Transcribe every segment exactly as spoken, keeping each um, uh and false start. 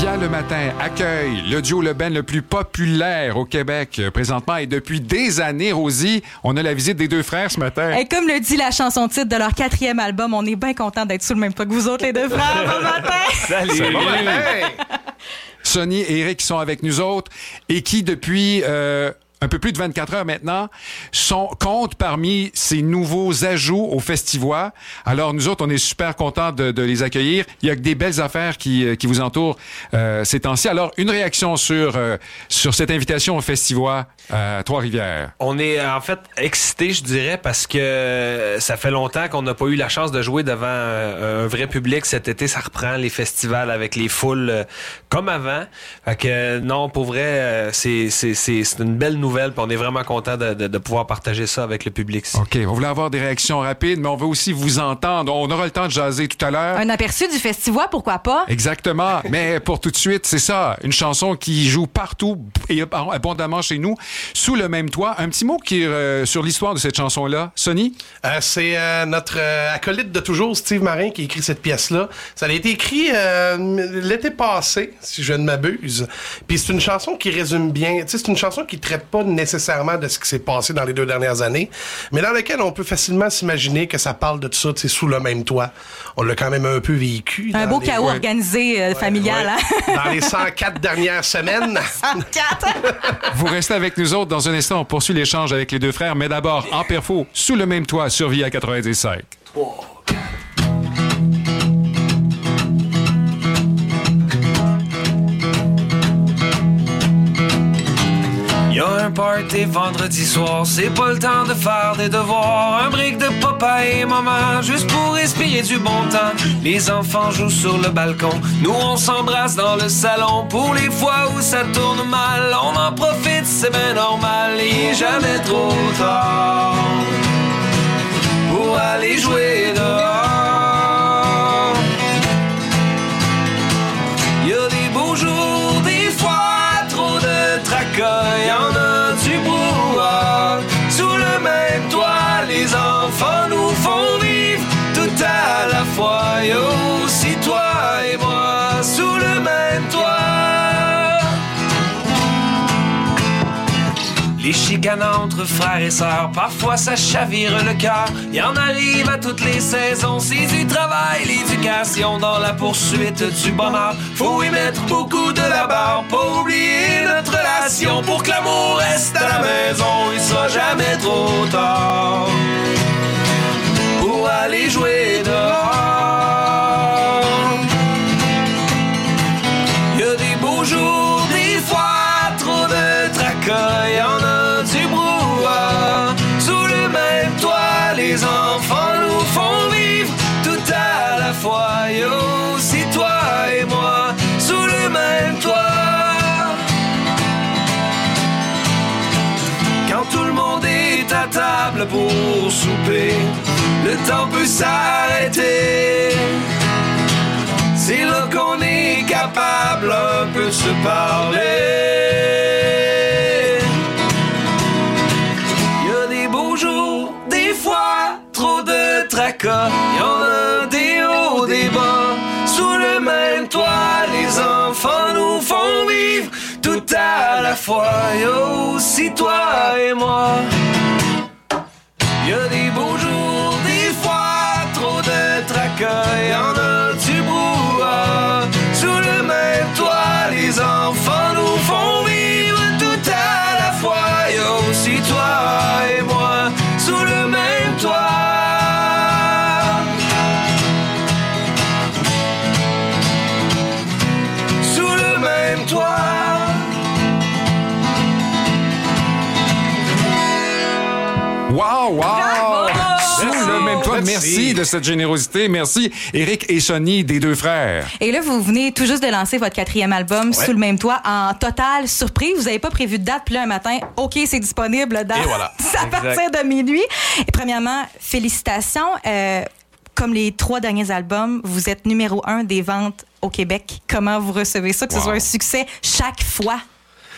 Via le matin accueille le duo Le Ben le plus populaire au Québec présentement et depuis des années, Rosie, on a la visite des deux frères ce matin. Et comme le dit la chanson titre de leur quatrième album, on est bien content d'être sous le même toit que vous autres les deux frères. Bon matin! Salut! Bon matin! Sonny et Eric qui sont avec nous autres et qui depuis euh, un peu plus de vingt-quatre heures maintenant sont, comptent parmi ces nouveaux ajouts au Festivois. Alors nous autres, on est super contents de, de les accueillir. Il y a que des belles affaires qui, qui vous entourent euh, ces temps-ci. Alors une réaction sur, euh, sur cette invitation au Festivois à Trois-Rivières. On est en fait excités, je dirais, parce que ça fait longtemps qu'on n'a pas eu la chance de jouer devant un, un vrai public. Cet été, ça reprend les festivals avec les foules euh, comme avant. Fait que non, pour vrai, euh, c'est, c'est, c'est, c'est une belle nouvelle. Puis on est vraiment content de, de, de pouvoir partager ça avec le public. OK. On voulait avoir des réactions rapides, mais on veut aussi vous entendre. On aura le temps de jaser tout à l'heure. Un aperçu du Festivois, pourquoi pas? Exactement. Mais pour tout de suite, c'est ça. Une chanson qui joue partout et abondamment chez nous, sous le même toit. Un petit mot qui, euh, sur l'histoire de cette chanson-là. Sonny? Euh, c'est euh, notre euh, acolyte de toujours, Steve Marin, qui a écrit cette pièce-là. Ça a été écrit euh, l'été passé, si je ne m'abuse. Puis c'est une chanson qui résume bien. Tu sais, c'est une chanson qui traite pas nécessairement de ce qui s'est passé dans les deux dernières années, mais dans lequel on peut facilement s'imaginer que ça parle de tout ça, tu sais, sous le même toit. On l'a quand même un peu vécu. Un beau les... chaos ouais. organisé euh, ouais, familial. ouais. Hein? Dans les cent quatre dernières semaines. cent quatre Vous restez avec nous autres. Dans un instant, on poursuit l'échange avec les deux frères, mais d'abord, en perfo, sous le même toit, sur V I A quatre-vingt-dix-cinq. Oh. Y'a un party vendredi soir, c'est pas le temps de faire des devoirs. Un brick de papa et maman, juste pour respirer du bon temps. Les enfants jouent sur le balcon, nous on s'embrasse dans le salon. Pour les fois où ça tourne mal, on en profite, c'est bien normal. Il est jamais trop tard pour aller jouer dehors. Y'a des beaux jours, des fois trop de tracas. Y'en a du brouhaha. Sous le même toit, les enfants nous font vivre tout à la fois. Y'a aussi toi et moi sous le même toit. Les chicanes entre frères et sœurs, parfois ça chavire le cœur. Y en arrive à toutes les saisons, c'est du travail, l'éducation dans la poursuite du bonheur. Faut y mettre beaucoup de labeur, pas oublier notre relation. Pour que l'amour reste à la maison, il sera jamais trop tard pour aller jouer dehors. Y a des beaux jours, des fois trop de tracas. Y en a du brouhaha. Sous le même toit, les enfants nous font vivre tout à la fois. Y'a aussi toi et moi sous le même toit. Quand tout le monde est à table pour souper, le temps peut s'arrêter. C'est là qu'on est capable un peu de se parler. Y'a des beaux jours, des fois trop de tracas. Y'en a des hauts, des bas. Sous le même toit, les enfants nous font vivre tout à la fois. Y'a aussi toi et moi. Y'a des beaux jours, des fois trop de tracas. Y'en a du brouhaha. Sous le même toit, les enfants nous font vivre tout à la fois. Y'a aussi toi et moi sous le même toit. Sous le même toit. Wow, wow! Bravo! Sous le même toit. Merci de cette générosité. Merci, Eric et Sonny, des deux frères. Et là, vous venez tout juste de lancer votre quatrième album, ouais. Sous le même toit, en totale surprise. Vous n'avez pas prévu de date, puis là, un matin, OK, c'est disponible dans... Et voilà. à partir de minuit. Et premièrement, félicitations. Euh, comme les trois derniers albums, vous êtes numéro un des ventes au Québec. Comment vous recevez ça, que wow. ce soit un succès chaque fois?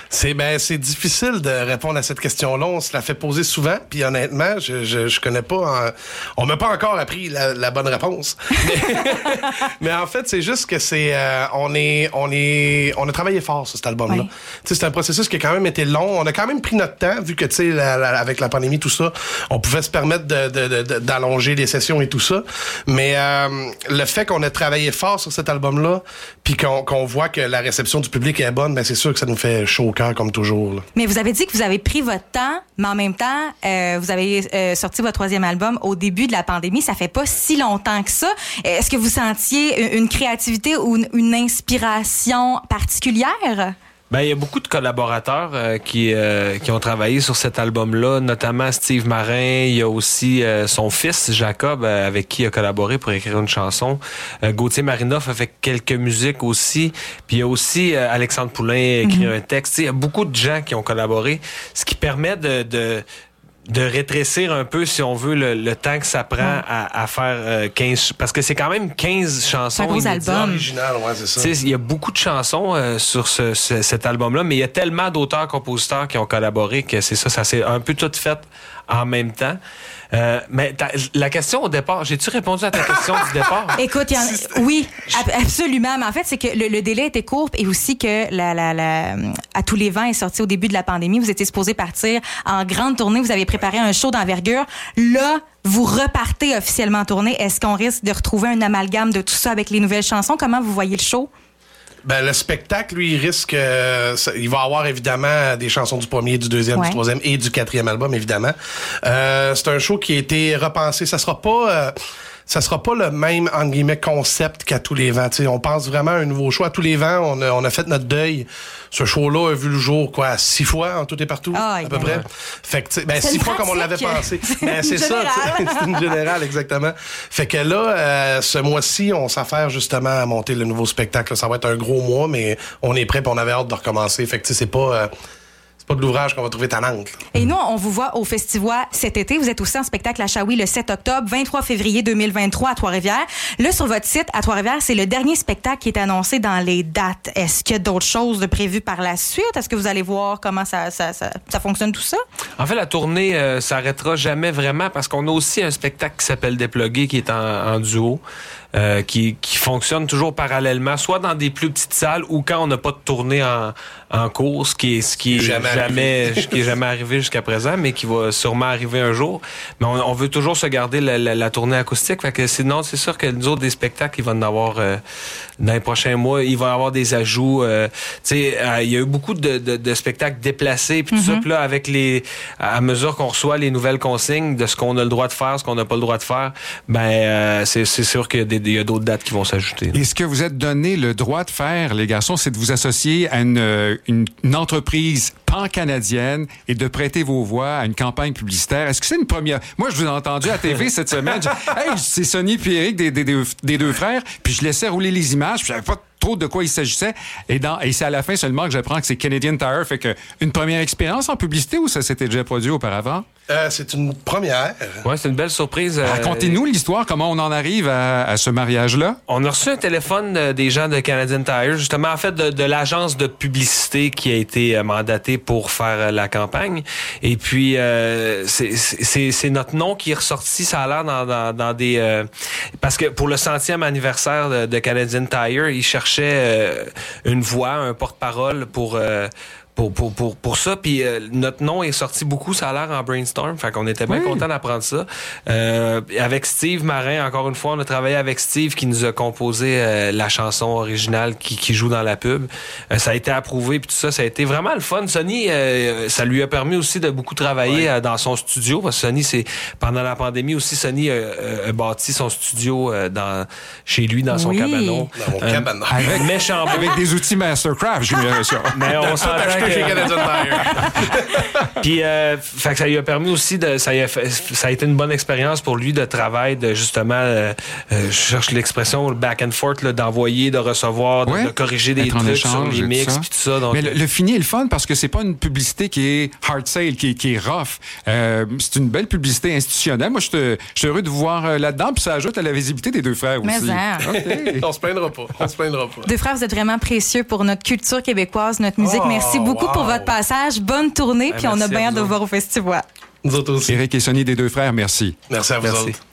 C'est ben c'est difficile de répondre à cette question-là. On se la fait poser souvent, puis honnêtement, je je, je connais pas. En, on m'a pas encore appris la, la bonne réponse. Mais, mais en fait, c'est juste que c'est euh, on est on est on a travaillé fort sur cet album-là. Oui. Tu sais, c'est un processus qui a quand même été long. On a quand même pris notre temps, vu que tu sais la, la, avec la pandémie tout ça, on pouvait se permettre de, de, de, de d'allonger les sessions et tout ça. Mais euh, le fait qu'on ait travaillé fort sur cet album-là, puis qu'on qu'on voit que la réception du public est bonne, ben c'est sûr que ça nous fait chaud au cœur comme toujours. Là. Mais vous avez dit que vous avez pris votre temps, mais en même temps, euh, vous avez euh, sorti votre troisième album au début de la pandémie. Ça fait pas si longtemps que ça. Est-ce que vous sentiez une créativité ou une, une inspiration particulière? Ben, il y a beaucoup de collaborateurs euh, qui euh, qui ont travaillé sur cet album-là, notamment Steve Marin. Il y a aussi euh, son fils, Jacob, euh, avec qui il a collaboré pour écrire une chanson. Euh, Gauthier Marinoff a fait quelques musiques aussi. Puis il y a aussi euh, Alexandre Poulain a écrit mm-hmm. un texte. Il y a beaucoup de gens qui ont collaboré, ce qui permet de... de de rétrécir un peu, si on veut, le, le temps que ça prend ouais. à, à faire euh, quinze... Parce que c'est quand même quinze chansons. Un gros album. Original, ouais, c'est ça. T'sais, il y a beaucoup de chansons euh, sur ce, ce, cet album-là, mais il y a tellement d'auteurs-compositeurs qui ont collaboré que c'est ça, ça s'est un peu tout fait en même temps. Euh, mais la question au départ, j'ai-tu répondu à ta question du départ? Écoute, y en, oui, ab- absolument. Mais en fait, c'est que le, le délai était court et aussi que la, la, la, À tous les vents est sorti au début de la pandémie. Vous étiez supposé partir en grande tournée. Vous avez préparé un show d'envergure. Là, vous repartez officiellement en tournée. Est-ce qu'on risque de retrouver un amalgame de tout ça avec les nouvelles chansons? Comment vous voyez le show? Ben, le spectacle, lui, il risque... Euh, ça, il va avoir, évidemment, des chansons du premier, du deuxième, ouais. du troisième et du quatrième album, évidemment. Euh, c'est un show qui a été repensé. Ça sera pas... Euh, ça sera pas le même, entre guillemets, concept qu'à tous les vents. T'sais, on pense vraiment à un nouveau show. À tous les vents, on a, on a fait notre deuil. Ce show-là a vu le jour, quoi, six fois, en tout et partout, ah, à peu près. Fait que, ben, c'est six fois comme on l'avait pensé. Ben, c'est ça, c'est une générale, exactement. Fait que là, euh, ce mois-ci, on s'affaire justement à monter le nouveau spectacle. Ça va être un gros mois, mais on est prêt et on avait hâte de recommencer. Fait que, tu sais, c'est pas... Euh, C'est pas de l'ouvrage qu'on va trouver talente. Et nous, on vous voit au Festivois cet été. Vous êtes aussi en spectacle à Shawi le sept octobre, vingt-trois février deux mille vingt-trois à Trois-Rivières. Là, sur votre site, à Trois-Rivières, c'est le dernier spectacle qui est annoncé dans les dates. Est-ce qu'il y a d'autres choses de prévues par la suite? Est-ce que vous allez voir comment ça, ça, ça, ça fonctionne tout ça? En fait, la tournée euh, s'arrêtera jamais vraiment parce qu'on a aussi un spectacle qui s'appelle Déplugué qui est en, en duo. Euh, qui, qui fonctionne toujours parallèlement, soit dans des plus petites salles ou quand on n'a pas de tournée en, en cours, ce qui est, ce qui est jamais, jamais ce qui est jamais arrivé jusqu'à présent, mais qui va sûrement arriver un jour. Mais on, on veut toujours se garder la, la, la tournée acoustique. Fait que sinon, c'est sûr que nous autres, des spectacles, il va en avoir euh, dans les prochains mois. Il va y avoir des ajouts. Euh, tu sais, euh, il y a eu beaucoup de, de, de spectacles déplacés, puis tout mm-hmm. ça. Puis là, avec les, à mesure qu'on reçoit les nouvelles consignes de ce qu'on a le droit de faire, ce qu'on n'a pas le droit de faire, ben euh, c'est, c'est sûr qu'il y a des il y a d'autres dates qui vont s'ajouter. Et ce que vous êtes donné le droit de faire, les garçons, c'est de vous associer à une, une, une entreprise pan-canadienne et de prêter vos voix à une campagne publicitaire. Est-ce que c'est une première... Moi, je vous ai entendu à T V cette semaine. Je... Hey, c'est Sonny puis Éric des, des, des, des deux frères. Puis je laissais rouler les images. Puis je savais pas trop de quoi il s'agissait. Et, dans, et c'est à la fin seulement que j'apprends que c'est Canadian Tire. Fait que une première expérience en publicité ou ça s'était déjà produit auparavant? Euh, c'est une première. Ouais, c'est une belle surprise. Racontez-nous l'histoire, comment on en arrive à, à ce mariage-là. On a reçu un téléphone de, des gens de Canadian Tire, justement, en fait, de, de l'agence de publicité qui a été mandatée pour faire la campagne. Et puis, euh, c'est, c'est, c'est notre nom qui est ressorti, ça a l'air dans, dans, dans des... Euh, parce que pour le centième anniversaire de, de Canadian Tire, ils cherchaient euh, une voix, un porte-parole pour... Euh, Pour, pour, pour, pour ça, puis euh, notre nom est sorti beaucoup, ça a l'air en brainstorm, fait qu'on était bien oui. contents d'apprendre ça. Euh, avec Steve Marin, encore une fois, on a travaillé avec Steve qui nous a composé euh, la chanson originale qui, qui joue dans la pub. Euh, ça a été approuvé, puis tout ça, ça a été vraiment le fun. Sonny, euh, ça lui a permis aussi de beaucoup travailler ouais. euh, dans son studio, parce que Sonny, c'est pendant la pandémie aussi, Sonny euh, a bâti son studio euh, dans chez lui, dans son oui. cabanon. Dans mon euh, cabanon. Avec, méchant avec des outils Mastercraft, j'ai mis ça. Mais on s'entend chez Canadian Tire. Puis, euh, fait que ça lui a permis aussi de, ça, a fait, ça a été une bonne expérience pour lui de travail, de justement, euh, euh, je cherche l'expression, le back and forth, là, d'envoyer, de recevoir, de, ouais, de corriger des trucs sur les mix, puis tout ça. Donc, mais le, le fini est le fun parce que c'est pas une publicité qui est hard sale, qui est, qui est rough. Euh, c'est une belle publicité institutionnelle. Moi, je suis heureux de vous voir euh, là-dedans, puis ça ajoute à la visibilité des deux frères aussi. Mais hein. Okay. On se plaindra pas. On se plaindra pas. Deux frères, vous êtes vraiment précieux pour notre culture québécoise, notre musique. Oh. Merci beaucoup. beaucoup Wow. pour votre passage. Bonne tournée, Ben, puis on a merci à bien hâte vous de vous autres. voir au festival. Nous autres aussi. Éric et Sonny des Deux Frères, merci. Merci à vous Merci. autres.